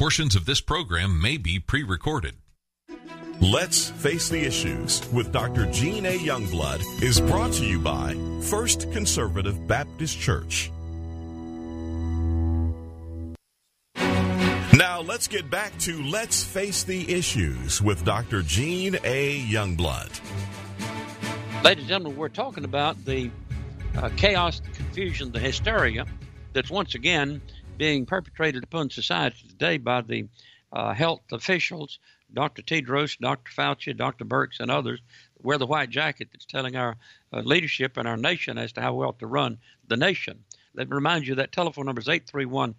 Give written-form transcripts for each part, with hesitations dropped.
Portions of this program may be pre-recorded. Let's Face the Issues with Dr. Gene A. Youngblood is brought to you by First Conservative Baptist Church. Now let's get back to Let's Face the Issues with Dr. Gene A. Youngblood. Ladies and gentlemen, we're talking about the chaos, the confusion, the hysteria that's once again being perpetrated upon society today by the health officials, Dr. Tedros, Dr. Fauci, Dr. Birx, and others. Wear the white jacket that's telling our leadership and our nation as to how we ought to run the nation. Let me remind you that telephone number is 831-0917,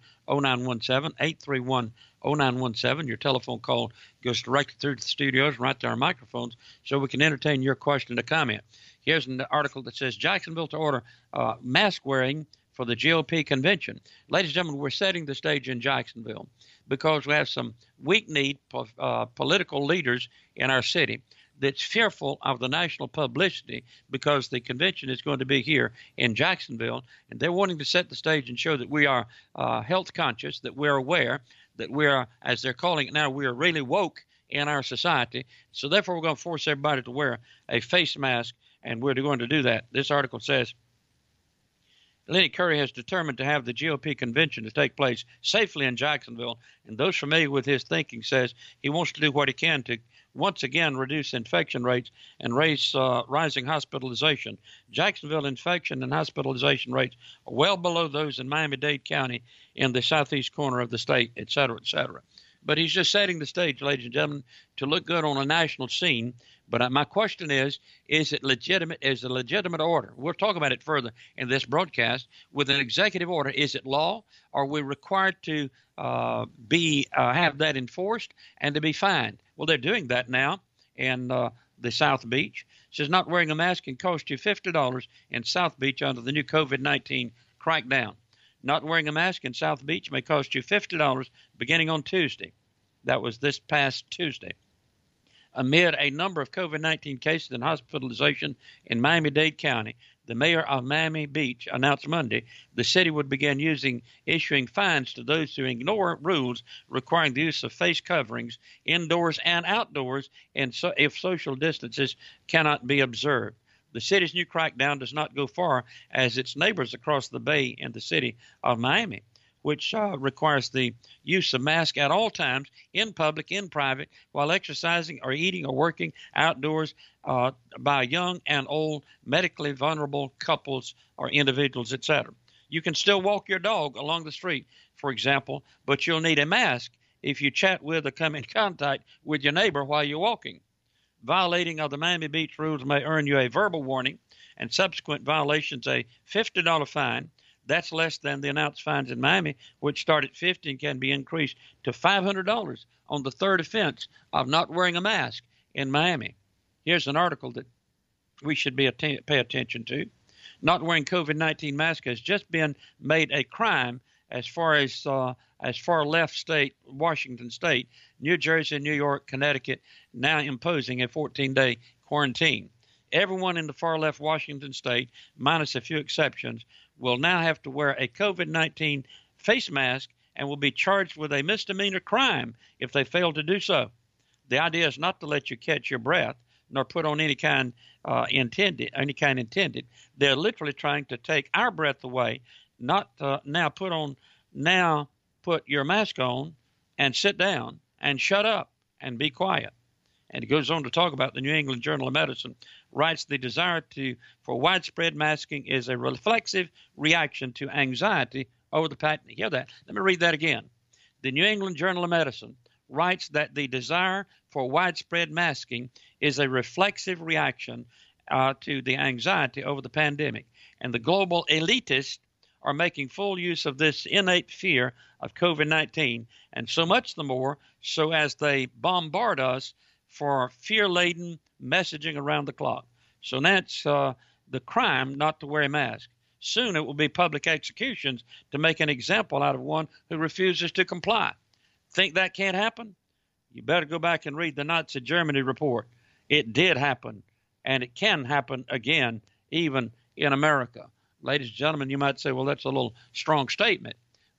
831-0917. Your telephone call goes directly through to the studios, right to our microphones, so we can entertain your question or comment. Here's an article that says, Jacksonville to order mask wearing for the GOP convention. Ladies and gentlemen, we're setting the stage in Jacksonville because we have some weak-kneed political leaders in our city that's fearful of the national publicity because the convention is going to be here in Jacksonville, and they're wanting to set the stage and show that we are health conscious, that we're aware, that we're, as they're calling it now, we are really woke in our society. So therefore, we're going to force everybody to wear a face mask, and we're going to do that. This article says, Lenny Curry has determined to have the GOP convention to take place safely in Jacksonville, and those familiar with his thinking says he wants to do what he can to once again reduce infection rates and raise rising hospitalization. Jacksonville infection and hospitalization rates are well below those in Miami-Dade County in the southeast corner of the state, et cetera, et cetera. But he's just setting the stage, ladies and gentlemen, to look good on a national scene. But my question is it legitimate? Is it a legitimate order? We'll talk about it further in this broadcast. With an executive order, is it law? Are we required to have that enforced and to be fined? Well, they're doing that now in the South Beach. It says not wearing a mask can cost you $50 in South Beach under the new COVID-19 crackdown. Not wearing a mask in South Beach may cost you $50 beginning on Tuesday. That was this past Tuesday. Amid a number of COVID-19 cases and hospitalization in Miami-Dade County, the mayor of Miami Beach announced Monday the city would begin issuing fines to those who ignore rules requiring the use of face coverings indoors and outdoors, and so if social distances cannot be observed. The city's new crackdown does not go far as its neighbors across the bay in the city of Miami, which requires the use of masks at all times, in public, in private, while exercising or eating or working outdoors by young and old, medically vulnerable couples or individuals, etc. You can still walk your dog along the street, for example, but you'll need a mask if you chat with or come in contact with your neighbor while you're walking. Violating of the Miami Beach rules may earn you a verbal warning and subsequent violations a $50 fine. That's less than the announced fines in Miami, which start at $50 and can be increased to $500 on the third offense of not wearing a mask in Miami. Here's an article that we should pay attention to. Not wearing COVID-19 mask has just been made a crime as far left state, Washington State, New Jersey, New York, Connecticut, now imposing a 14-day quarantine. Everyone in the far left Washington State, minus a few exceptions, will now have to wear a COVID-19 face mask and will be charged with a misdemeanor crime if they fail to do so. The idea is not to let you catch your breath, nor put on any kind intended. They're literally trying to take our breath away, not now put your mask on and sit down and shut up and be quiet. And it goes on to talk about the New England Journal of Medicine, writes the desire for widespread masking is a reflexive reaction to anxiety over the pandemic. Hear that? Let me read that again. The New England Journal of Medicine writes that the desire for widespread masking is a reflexive reaction to the anxiety over the pandemic. And the global elitists are making full use of this innate fear of COVID-19, and so much the more so as they bombard us for fear-laden messaging around the clock. So that's the crime not to wear a mask. Soon it will be public executions to make an example out of one who refuses to comply. Think that can't happen? You better go back and read the Nazi Germany report. It did happen, and it can happen again, even in America. Ladies and gentlemen, you might say, well, that's a little strong statement.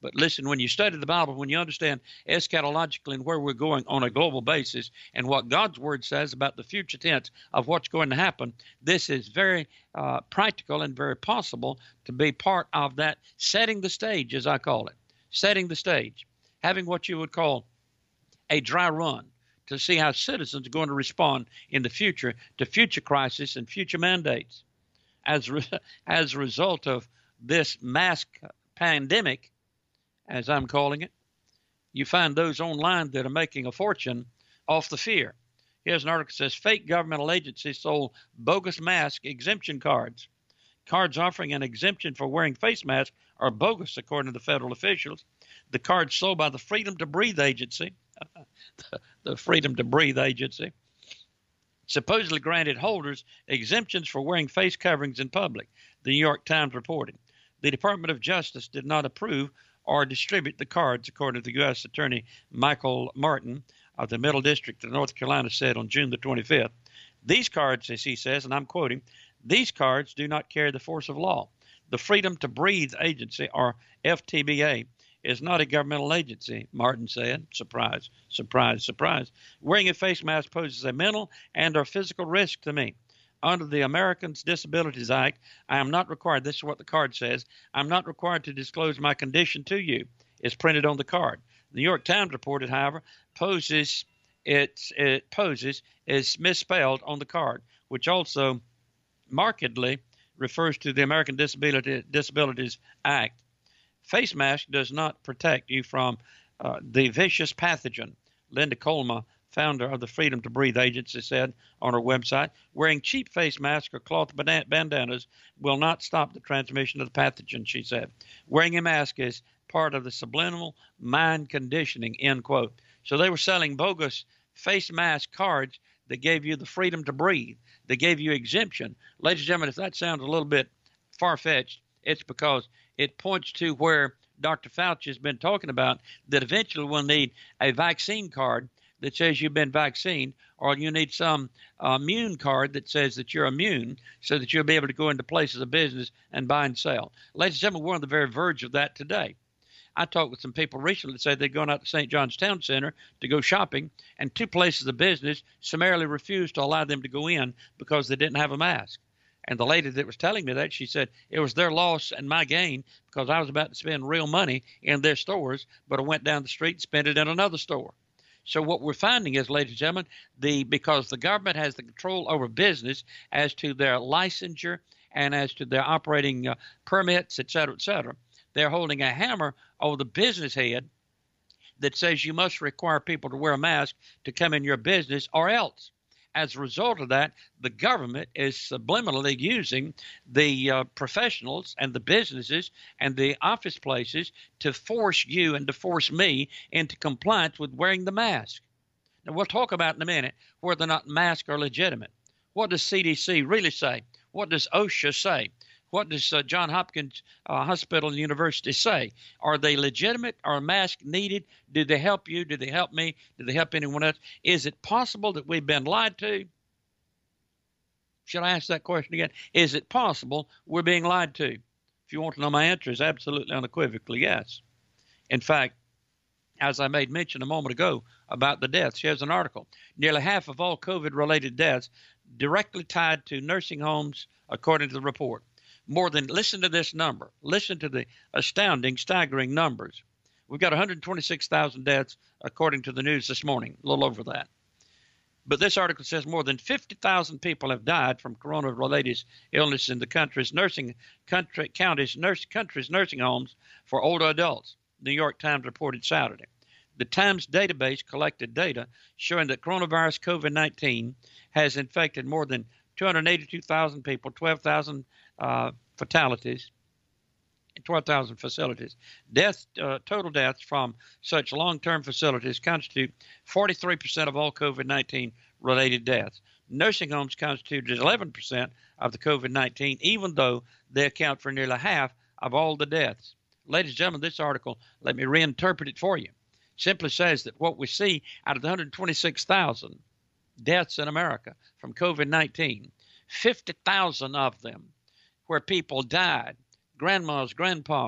But listen, when you study the Bible, when you understand eschatologically and where we're going on a global basis and what God's Word says about the future tense of what's going to happen, this is very practical and very possible to be part of that setting the stage, as I call it, setting the stage, having what you would call a dry run to see how citizens are going to respond in the future to future crises and future mandates. As a result of this mask pandemic, as I'm calling it, you find those online that are making a fortune off the fear. Here's an article that says fake governmental agencies sold bogus mask exemption cards. Cards offering an exemption for wearing face masks are bogus, according to the federal officials. The cards sold by the Freedom to Breathe Agency, the Freedom to Breathe Agency, supposedly granted holders exemptions for wearing face coverings in public, the New York Times reported. The Department of Justice did not approve or distribute the cards, according to the U.S. Attorney Michael Martin of the Middle District of North Carolina said on June the 25th. These cards, as he says, and I'm quoting, these cards do not carry the force of law. The Freedom to Breathe Agency, or FTBA, is not a governmental agency, Martin said. Surprise, surprise, surprise. Wearing a face mask poses a mental and or physical risk to me. Under the Americans with Disabilities Act, I am not required, this is what the card says, I'm not required to disclose my condition to you. It's printed on the card. The New York Times reported, however, poses is misspelled on the card, which also markedly refers to the American Disabilities Act. Face mask does not protect you from the vicious pathogen. Linda Colma, founder of the Freedom to Breathe Agency, said on her website, wearing cheap face masks or cloth bandanas will not stop the transmission of the pathogen, she said. Wearing a mask is part of the subliminal mind conditioning, end quote. So they were selling bogus face mask cards that gave you the freedom to breathe, that gave you exemption. Ladies and gentlemen, if that sounds a little bit far-fetched, it's because it points to where Dr. Fauci has been talking about that eventually we'll need a vaccine card that says you've been vaccinated, or you need some immune card that says that you're immune so that you'll be able to go into places of business and buy and sell. Ladies and gentlemen, we're on the very verge of that today. I talked with some people recently that said they're going out to St. John's Town Center to go shopping, and two places of business summarily refused to allow them to go in because they didn't have a mask. And the lady that was telling me that, she said it was their loss and my gain because I was about to spend real money in their stores, but I went down the street and spent it in another store. So what we're finding is, ladies and gentlemen, because the government has the control over business as to their licensure and as to their operating permits, et cetera, they're holding a hammer over the business head that says you must require people to wear a mask to come in your business or else. As a result of that, the government is subliminally using the professionals and the businesses and the office places to force you and to force me into compliance with wearing the mask. Now, we'll talk about in a minute whether or not masks are legitimate. What does CDC really say? What does OSHA say? What does Johns Hopkins Hospital and University say? Are they legitimate? Are masks needed? Do they help you? Do they help me? Do they help anyone else? Is it possible that we've been lied to? Should I ask that question again? Is it possible we're being lied to? If you want to know my answer, is absolutely unequivocally yes. In fact, as I made mention a moment ago about the deaths, here's an article. Nearly half of all COVID-related deaths directly tied to nursing homes, according to the report. Listen to this number. Listen to the astounding, staggering numbers. We've got 126,000 deaths, according to the news this morning, a little over that. But this article says more than 50,000 people have died from coronavirus illness in the country's nursing homes for older adults, New York Times reported Saturday. The Times database collected data showing that coronavirus COVID-19 has infected more than 282,000 people, 12,000 fatalities, 12,000 facilities. Total deaths from such long-term facilities constitute 43% of all COVID-19 related deaths. Nursing homes constituted 11% of the COVID-19, even though they account for nearly half of all the deaths. Ladies and gentlemen, this article, let me reinterpret it for you, simply says that what we see out of the 126,000 deaths in America from COVID-19, 50,000 of them where people died, grandmas, grandpas,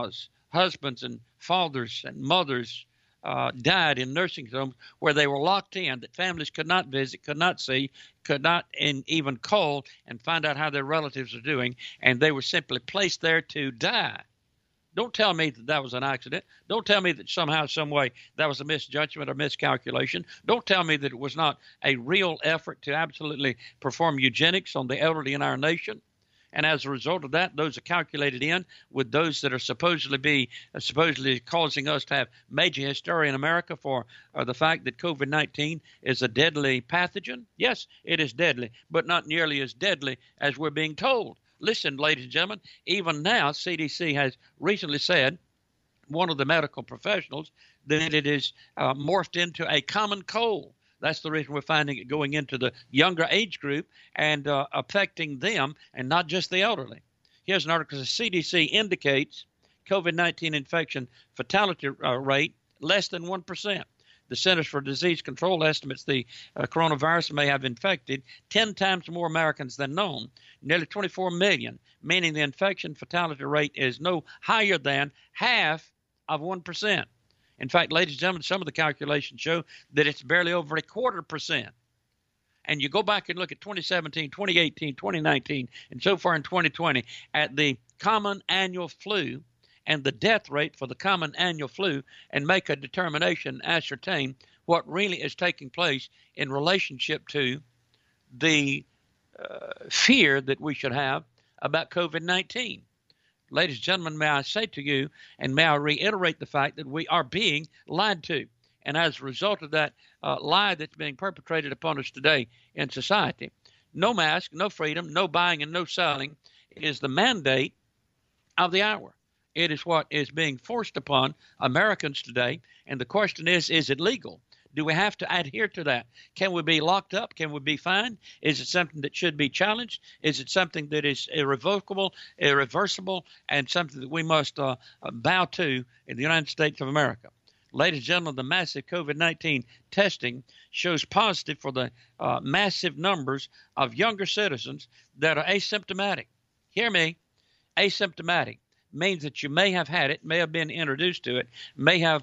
husbands and fathers and mothers died in nursing homes where they were locked in, that families could not visit, could not see, could not even call and find out how their relatives are doing, and they were simply placed there to die. Don't tell me that that was an accident. Don't tell me that somehow, some way, that was a misjudgment or miscalculation. Don't tell me that it was not a real effort to absolutely perform eugenics on the elderly in our nation. And as a result of that, those are calculated in with those that are supposedly causing us to have major hysteria in America for the fact that COVID-19 is a deadly pathogen. Yes, it is deadly, but not nearly as deadly as we're being told. Listen, ladies and gentlemen, even now, CDC has recently said, one of the medical professionals, that it is morphed into a common cold. That's the reason we're finding it going into the younger age group and affecting them and not just the elderly. Here's an article that CDC indicates COVID-19 infection fatality rate less than 1%. The Centers for Disease Control estimates the coronavirus may have infected 10 times more Americans than known, nearly 24 million, meaning the infection fatality rate is no higher than half of 1%. In fact, ladies and gentlemen, some of the calculations show that it's barely over 0.25%. And you go back and look at 2017, 2018, 2019, and so far in 2020 at the common annual flu and the death rate for the common annual flu and make a determination, ascertain what really is taking place in relationship to the fear that we should have about COVID-19. Ladies and gentlemen, may I say to you, and may I reiterate the fact that we are being lied to. And as a result of that lie that's being perpetrated upon us today in society, no mask, no freedom, no buying, and no selling is the mandate of the hour. It is what is being forced upon Americans today. And the question is it legal? Do we have to adhere to that? Can we be locked up? Can we be fined? Is it something that should be challenged? Is it something that is irrevocable, irreversible, and something that we must bow to in the United States of America? Ladies and gentlemen, the massive COVID-19 testing shows positive for the massive numbers of younger citizens that are asymptomatic. Hear me, asymptomatic means that you may have had it, may have been introduced to it, may have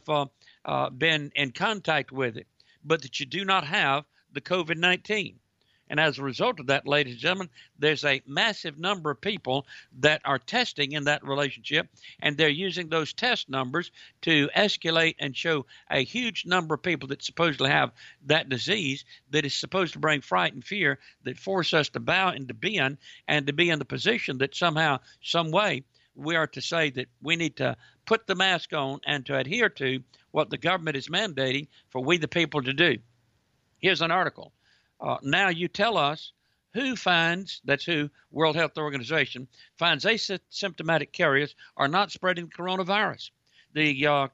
been in contact with it, but that you do not have the COVID-19. And as a result of that, ladies and gentlemen, there's a massive number of people that are testing in that relationship, and they're using those test numbers to escalate and show a huge number of people that supposedly have that disease that is supposed to bring fright and fear that force us to bow and to bend and to be in the position that somehow, some way, we are to say that we need to put the mask on and to adhere to what the government is mandating for we the people to do. Here's an article. Now you tell us who finds, that's who, World Health Organization, finds asymptomatic carriers are not spreading coronavirus. The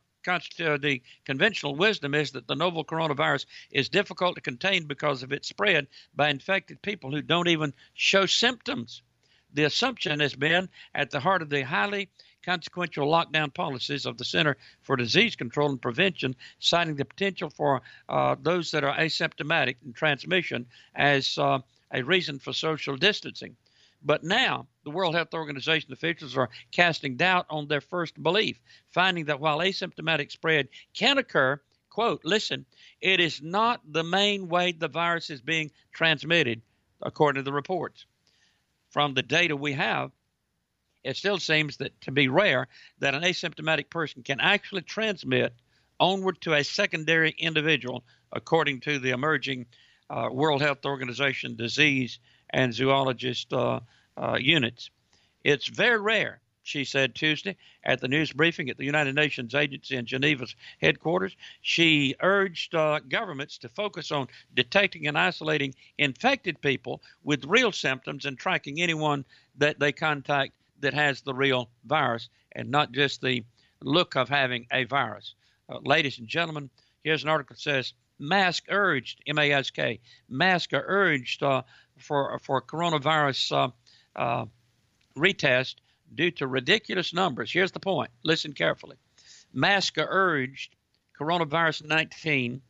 conventional wisdom is that the novel coronavirus is difficult to contain because of its spread by infected people who don't even show symptoms. The assumption has been at the heart of the highly consequential lockdown policies of the Center for Disease Control and Prevention, citing the potential for those that are asymptomatic in transmission as a reason for social distancing. But now the World Health Organization officials are casting doubt on their first belief, finding that while asymptomatic spread can occur, quote, listen, it is not the main way the virus is being transmitted, according to the reports. From the data we have, it still seems that to be rare that an asymptomatic person can actually transmit onward to a secondary individual, according to the emerging World Health Organization disease and zoologist units. It's very rare, she said Tuesday at the news briefing at the United Nations Agency in Geneva's headquarters. She urged governments to focus on detecting and isolating infected people with real symptoms and tracking anyone that they contact that has the real virus and not just the look of having a virus. Ladies and gentlemen, here's an article that says, mask urged, M-A-S-K, mask are urged for coronavirus retest due to ridiculous numbers. Here's the point. Listen carefully. Masks are urged COVID-19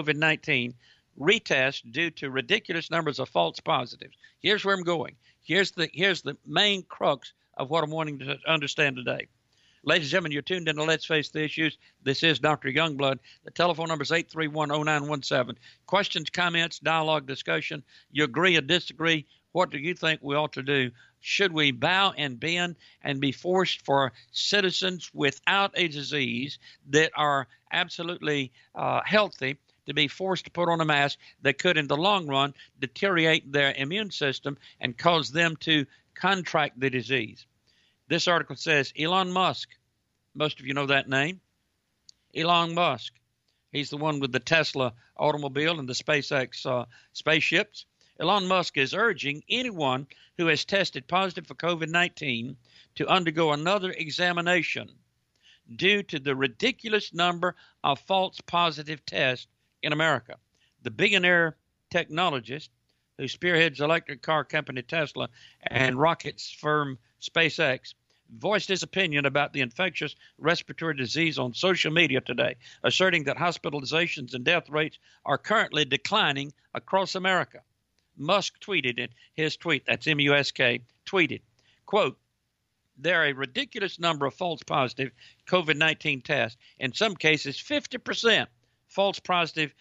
retest due to ridiculous numbers of false positives. Here's where I'm going. Here's the main crux of what I'm wanting to understand today. Ladies and gentlemen, you're tuned in to Let's Face the Issues. This is Dr. Youngblood. The telephone number is 831-0917. Questions, comments, dialogue, discussion. You agree or disagree? What do you think we ought to do? Should we bow and bend and be forced for citizens without a disease that are absolutely healthy to be forced to put on a mask that could, in the long run, deteriorate their immune system and cause them to contract the disease? This article says Elon Musk, most of you know that name, Elon Musk. He's the one with the Tesla automobile and the SpaceX spaceships. Elon Musk is urging anyone who has tested positive for COVID-19 to undergo another examination due to the ridiculous number of false positive tests in America. The billionaire technologist who spearheads electric car company Tesla and rockets firm SpaceX voiced his opinion about the infectious respiratory disease on social media today, asserting that hospitalizations and death rates are currently declining across America. Musk tweeted in his tweet, that's M-U-S-K, tweeted, quote, "There are a ridiculous number of false positive COVID-19 tests. In some cases, 50% false positive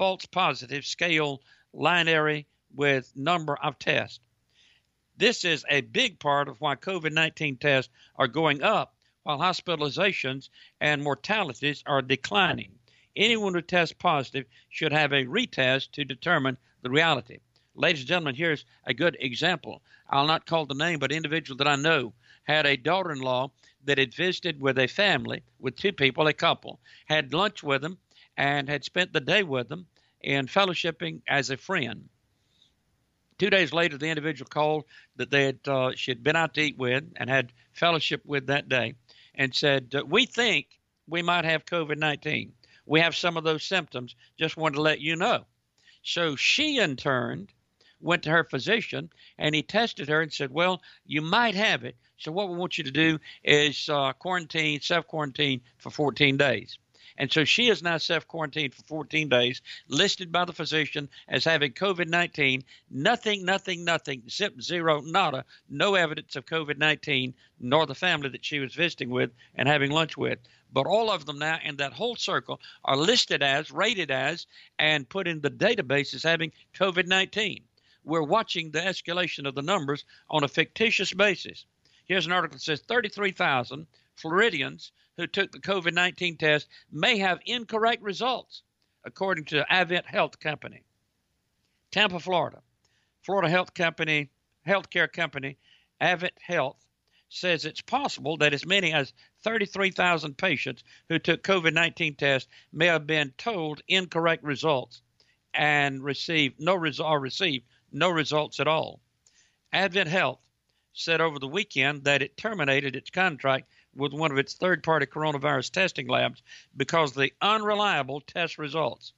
scale linearity with number of tests. This is a big part of why COVID-19 tests are going up while hospitalizations and mortalities are declining. Anyone who tests positive should have a retest to determine the reality." Ladies and gentlemen, here's a good example. I'll not call the name, but an individual that I know had a daughter-in-law that had visited with a family, with two people, a couple, had lunch with them, and had spent the day with them in fellowshipping as a friend. 2 days later, the individual called that she had been out to eat with and had fellowship with that day and said, "We think we might have COVID-19. We have some of those symptoms. Just wanted to let you know." So she, in turn, went to her physician, and he tested her and said, "Well, you might have it. So what we want you to do is self-quarantine for 14 days." And so she is now self-quarantined for 14 days, listed by the physician as having COVID-19, nothing, zip, zero, nada, no evidence of COVID-19, nor the family that she was visiting with and having lunch with. But all of them now in that whole circle are listed as, rated as, and put in the database as having COVID-19. We're watching the escalation of the numbers on a fictitious basis. Here's an article that says 33,000 Floridians who took the COVID-19 test may have incorrect results, according to Avent Health Company. Tampa, Florida. Florida healthcare company Avent Health says it's possible that as many as 33,000 patients who took COVID-19 tests may have been told incorrect results and received no results at all. Advent Health said over the weekend that it terminated its contract with one of its third-party coronavirus testing labs because of the unreliable test results.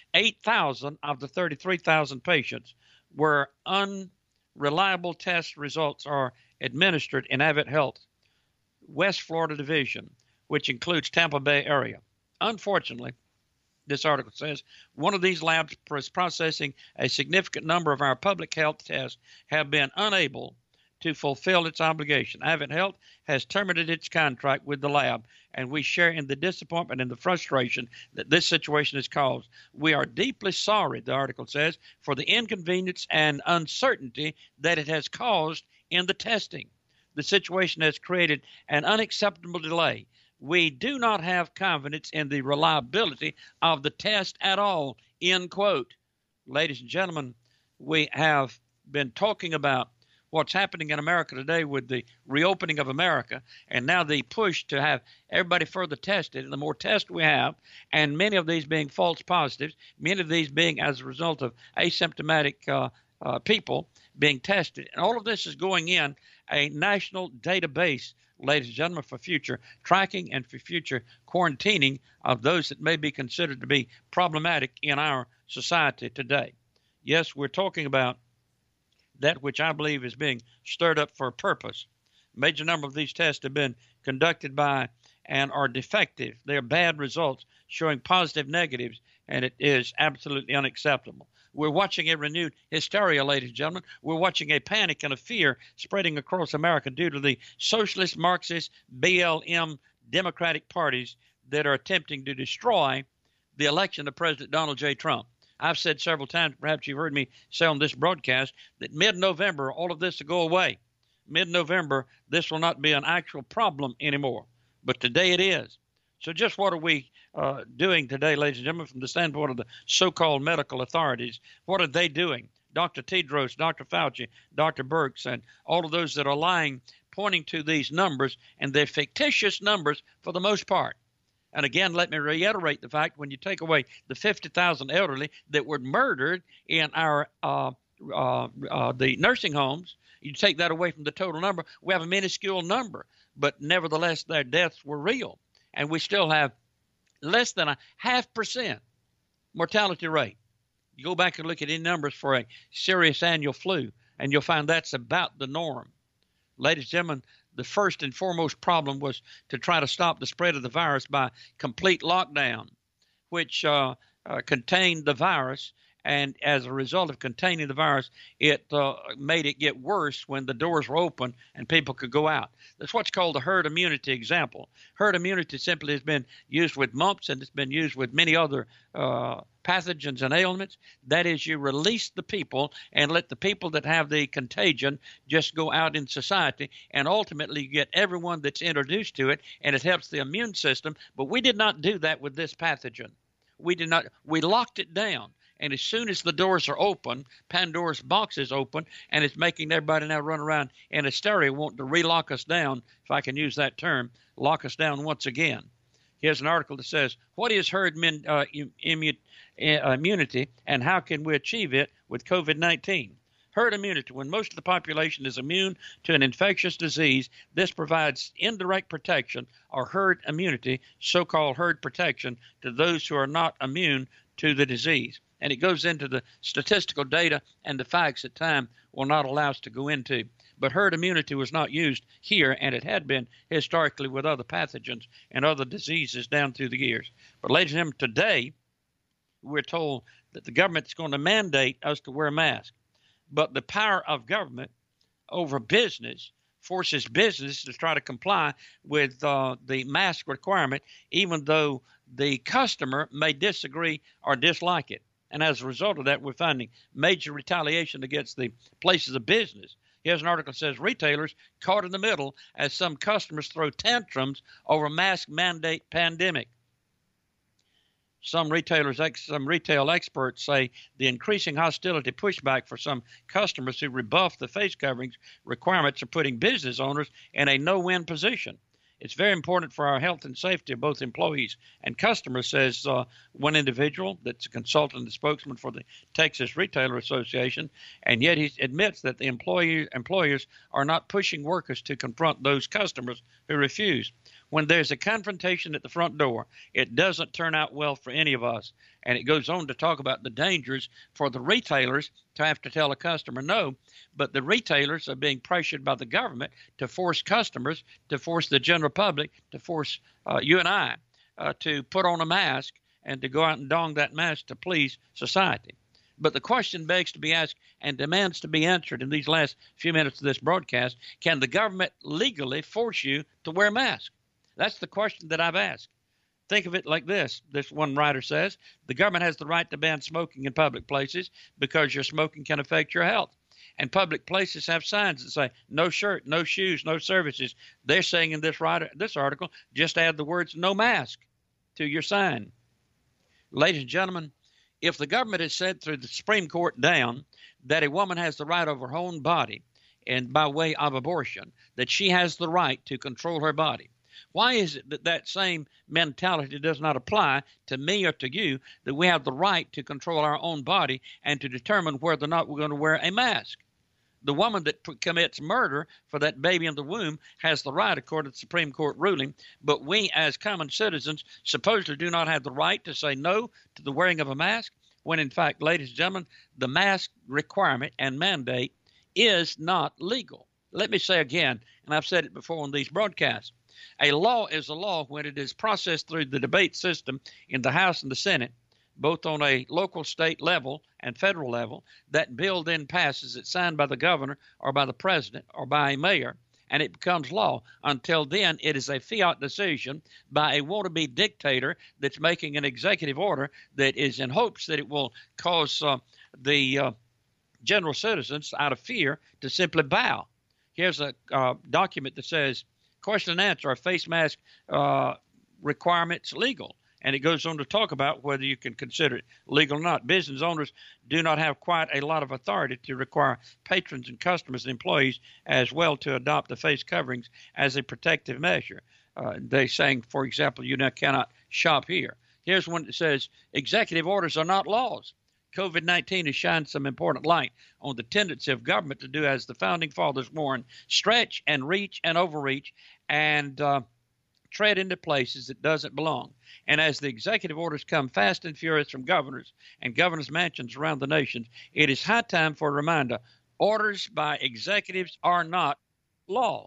8,000 of the 33,000 patients were unreliable test results are administered in Advent Health West Florida Division, which includes Tampa Bay area. Unfortunately, this article says one of these labs processing a significant number of our public health tests have been unable to fulfill its obligation. Advent Health has terminated its contract with the lab, and we share in the disappointment and the frustration that this situation has caused. We are deeply sorry, the article says, for the inconvenience and uncertainty that it has caused in the testing. The situation has created an unacceptable delay. We do not have confidence in the reliability of the test at all, end quote. Ladies and gentlemen, we have been talking about what's happening in America today with the reopening of America, and now the push to have everybody further tested. And the more tests we have, and many of these being false positives, many of these being as a result of asymptomatic people being tested. And all of this is going in a national database, ladies and gentlemen, for future tracking and for future quarantining of those that may be considered to be problematic in our society today. Yes, we're talking about that which I believe is being stirred up for a purpose. A major number of these tests have been conducted by and are defective. They're bad results showing positive negatives, and it is absolutely unacceptable. We're watching a renewed hysteria, ladies and gentlemen. We're watching a panic and a fear spreading across America due to the socialist, Marxist, BLM Democratic parties that are attempting to destroy the election of President Donald J. Trump. I've said several times, perhaps you've heard me say on this broadcast, that mid-November, all of this will go away. Mid-November, this will not be an actual problem anymore. But today it is. So just what are we doing today, ladies and gentlemen, from the standpoint of the so-called medical authorities? What are they doing? Dr. Tedros, Dr. Fauci, Dr. Birx, and all of those that are lying, pointing to these numbers, and they're fictitious numbers for the most part. And again, let me reiterate the fact, when you take away the 50,000 elderly that were murdered in our the nursing homes, you take that away from the total number, we have a minuscule number. But nevertheless, their deaths were real. And we still have less than a 0.5% mortality rate. You go back and look at any numbers for a serious annual flu, and you'll find that's about the norm. Ladies and gentlemen, the first and foremost problem was to try to stop the spread of the virus by complete lockdown, which contained the virus. And as a result of containing the virus, it made it get worse when the doors were open and people could go out. That's what's called the herd immunity example. Herd immunity simply has been used with mumps, and it's been used with many other pathogens and ailments. That is, you release the people and let the people that have the contagion just go out in society, and ultimately you get everyone that's introduced to it, and it helps the immune system. But we did not do that with this pathogen. We did not. We locked it down. And as soon as the doors are open, Pandora's box is open, and it's making everybody now run around in hysteria, wanting to relock us down, if I can use that term, lock us down once again. Here's an article that says, what is herd immunity, and how can we achieve it with COVID-19? Herd immunity. When most of the population is immune to an infectious disease, this provides indirect protection, or herd immunity, so-called herd protection, to those who are not immune to the disease. And it goes into the statistical data and the facts that time will not allow us to go into. But herd immunity was not used here, and it had been historically with other pathogens and other diseases down through the years. But ladies and gentlemen, today we're told that the government is going to mandate us to wear a mask. But the power of government over business forces business to try to comply with the mask requirement, even though the customer may disagree or dislike it. And as a result of that, we're finding major retaliation against the places of business. Here's an article that says retailers caught in the middle as some customers throw tantrums over mask mandate pandemic. Some retail experts say the increasing hostility pushback for some customers who rebuff the face coverings requirements are putting business owners in a no-win position. It's very important for our health and safety of both employees and customers, says one individual that's a consultant and spokesman for the Texas Retailer Association, and yet he admits that the employers are not pushing workers to confront those customers who refuse. When there's a confrontation at the front door, it doesn't turn out well for any of us. And it goes on to talk about the dangers for the retailers to have to tell a customer no, but the retailers are being pressured by the government to force customers, to force the general public, to force you and I to put on a mask and to go out and don that mask to please society. But the question begs to be asked and demands to be answered in these last few minutes of this broadcast. Can the government legally force you to wear a mask? That's the question that I've asked. Think of it like this. This one writer says, the government has the right to ban smoking in public places because your smoking can affect your health. And public places have signs that say, no shirt, no shoes, no services. They're saying in this article, just add the words no mask to your sign. Ladies and gentlemen, if the government has said through the Supreme Court down that a woman has the right over her own body, and by way of abortion, that she has the right to control her body, why is it that that same mentality does not apply to me or to you, that we have the right to control our own body and to determine whether or not we're going to wear a mask? The woman that commits murder for that baby in the womb has the right, according to the Supreme Court ruling, but we as common citizens supposedly do not have the right to say no to the wearing of a mask, when in fact, ladies and gentlemen, the mask requirement and mandate is not legal. Let me say again, and I've said it before on these broadcasts, a law is a law when it is processed through the debate system in the House and the Senate, both on a local, state level and federal level. That bill then passes. It's signed by the governor or by the president or by a mayor, and it becomes law. Until then, it is a fiat decision by a wannabe dictator that's making an executive order that is in hopes that it will cause the general citizens, out of fear, to simply bow. Here's a document that says, question and answer, are face mask requirements legal? And it goes on to talk about whether you can consider it legal or not. Business owners do not have quite a lot of authority to require patrons and customers and employees as well to adopt the face coverings as a protective measure. They're saying, for example, you now cannot shop here. Here's one that says, executive orders are not laws. COVID-19 has shined some important light on the tendency of government to do as the Founding Fathers warned, stretch and reach and overreach and tread into places that doesn't belong. And as the executive orders come fast and furious from governors and governors' mansions around the nation, it is high time for a reminder. Orders by executives are not law,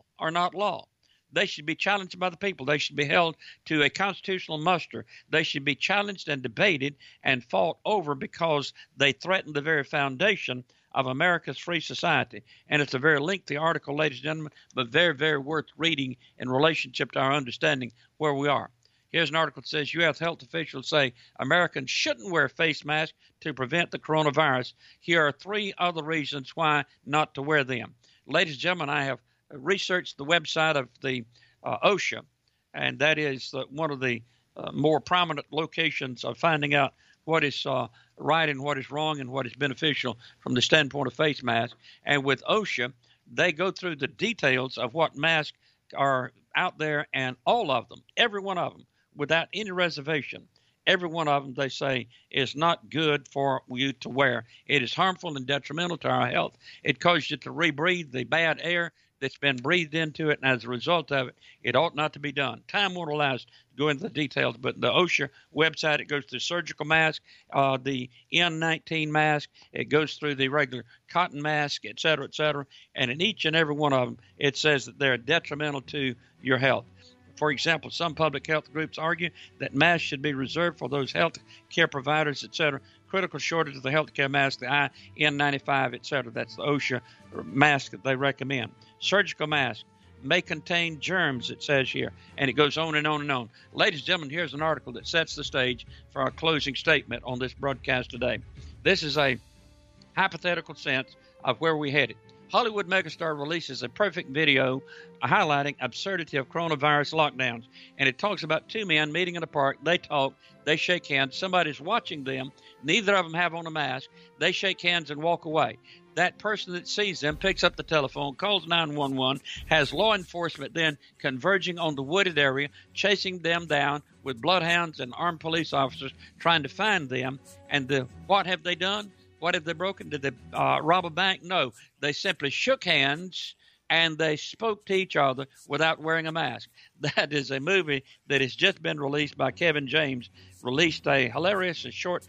They should be challenged by the people. They should be held to a constitutional muster. They should be challenged and debated and fought over because they threaten the very foundation of America's free society. And it's a very lengthy article, ladies and gentlemen, but very, very worth reading in relationship to our understanding where we are. Here's an article that says U.S. health officials say Americans shouldn't wear face masks to prevent the coronavirus. Here are 3 other reasons why not to wear them. Ladies and gentlemen, I have researched the website of the OSHA, and that is one of the more prominent locations of finding out what is right and what is wrong and what is beneficial from the standpoint of face masks. And with OSHA, they go through the details of what masks are out there, and all of them, every one of them, without any reservation, every one of them, they say, is not good for you to wear. It is harmful and detrimental to our health. It causes you to rebreathe the bad air that's been breathed into it, and as a result of it, it ought not to be done. Time won't allow us to go into the details, but the OSHA website, it goes through surgical mask, the N19 mask, it goes through the regular cotton mask, et cetera, and in each and every one of them, it says that they're detrimental to your health. For example, some public health groups argue that masks should be reserved for those health care providers, et cetera. Critical shortage of the healthcare mask, the N95, et cetera. That's the OSHA mask that they recommend. Surgical mask may contain germs, it says here, and it goes on and on and on. Ladies and gentlemen, here's an article that sets the stage for our closing statement on this broadcast today. This is a hypothetical sense of where we're headed. Hollywood megastar releases a perfect video highlighting absurdity of coronavirus lockdowns. And it talks about 2 men meeting in a park. They talk, they shake hands. Somebody's watching them. Neither of them have on a mask. They shake hands and walk away. That person that sees them picks up the telephone, calls 911, has law enforcement then converging on the wooded area, chasing them down with bloodhounds and armed police officers trying to find them. And what have they done? What have they broken? Did they rob a bank? No. They simply shook hands and they spoke to each other without wearing a mask. That is a movie that has just been released by Kevin James, released a hilarious and short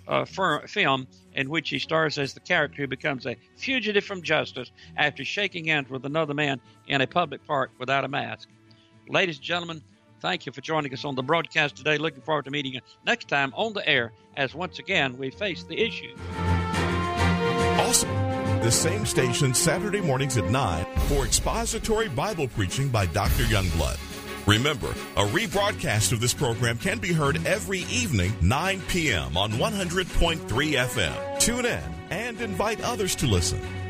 film in which he stars as the character who becomes a fugitive from justice after shaking hands with another man in a public park without a mask. Ladies and gentlemen, thank you for joining us on the broadcast today. Looking forward to meeting you next time on the air as once again we face the issue. Also, the same station Saturday mornings at 9 for expository Bible preaching by Dr. Youngblood. Remember, a rebroadcast of this program can be heard every evening, 9 p.m. on 100.3 FM. Tune in and invite others to listen.